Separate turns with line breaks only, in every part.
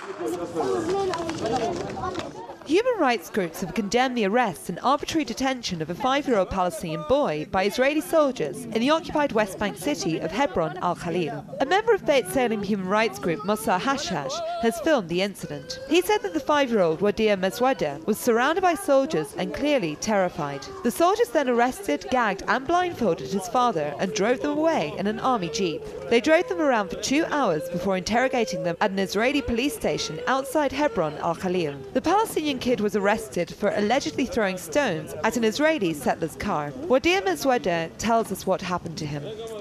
Human rights groups have condemned the arrest and arbitrary detention of a 5-year-old Palestinian boy by Israeli soldiers in the occupied West Bank city of Hebron al-Khalil. A member of Beit Salem human rights group Mossar Hashash has filmed the incident. He said that the 5-year-old Wadia Meswada was surrounded by soldiers and clearly terrified. The soldiers then arrested, gagged and blindfolded his father and drove them away in an army jeep. They drove them around for 2 hours before interrogating them at an Israeli police station outside Hebron al-Khalil. The Palestinian kid was arrested for allegedly throwing stones at an Israeli settler's car. Wadia Meswada tells us what happened to him.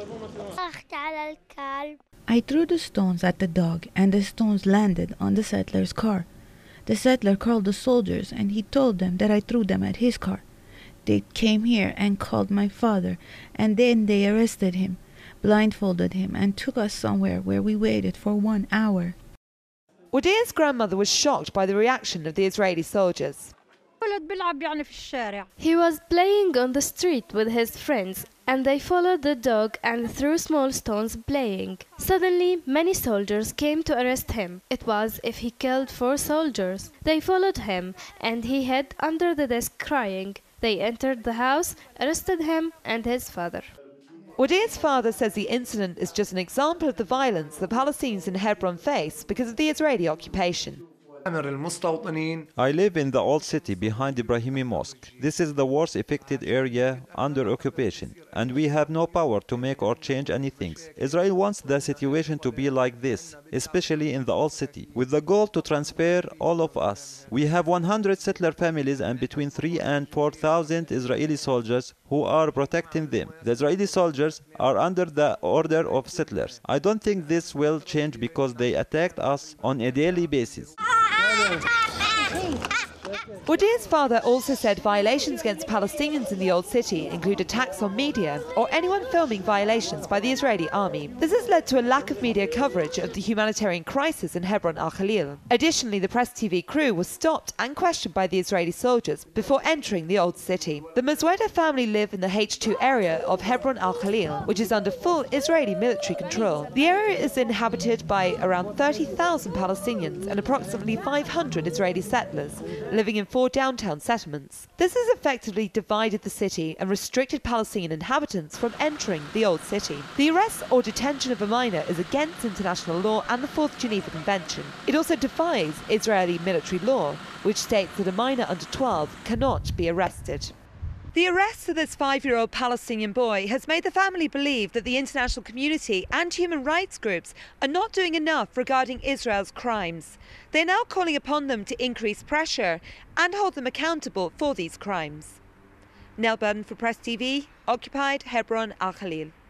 I threw the stones at the dog and the stones landed on the settler's car. The settler called the soldiers and he told them that I threw them at his car. They came here and called my father and then they arrested him, blindfolded him and took us somewhere where we waited for 1 hour.
Wadia's grandmother was shocked by the reaction of the Israeli soldiers.
He was playing on the street with his friends and they followed the dog and threw small stones playing. Suddenly, many soldiers came to arrest him. It was as if he killed 4 soldiers. They followed him and he hid under the desk crying. They entered the house, arrested him and his father.
Wadia's father says the incident is just an example of the violence the Palestinians in Hebron face because of the Israeli occupation.
I live in the old city behind Ibrahimi Mosque. This is the worst affected area under occupation, and we have no power to make or change anything. Israel wants the situation to be like this, especially in the old city, with the goal to transfer all of us. We have 100 settler families and between 3,000 and 4,000 Israeli soldiers who are protecting them. The Israeli soldiers are under the order of settlers. I don't think this will change because they attacked us on a daily basis.
Wadia's father also said violations against Palestinians in the old city include attacks on media or anyone filming violations by the Israeli army. This has led to a lack of media coverage of the humanitarian crisis in Hebron al-Khalil. Additionally, the Press TV crew was stopped and questioned by the Israeli soldiers before entering the old city. The Meswada family live in the H2 area of Hebron al-Khalil, which is under full Israeli military control. The area is inhabited by around 30,000 Palestinians and approximately 500 Israeli settlers living in 4 downtown settlements. This has effectively divided the city and restricted Palestinian inhabitants from entering the old city. The arrest or detention of a minor is against international law and the 4th Geneva Convention. It also defies Israeli military law, which states that a minor under 12 cannot be arrested. The arrest of this 5-year-old Palestinian boy has made the family believe that the international community and human rights groups are not doing enough regarding Israel's crimes. They're now calling upon them to increase pressure and hold them accountable for these crimes. Nell Burden for Press TV, occupied Hebron al-Khalil.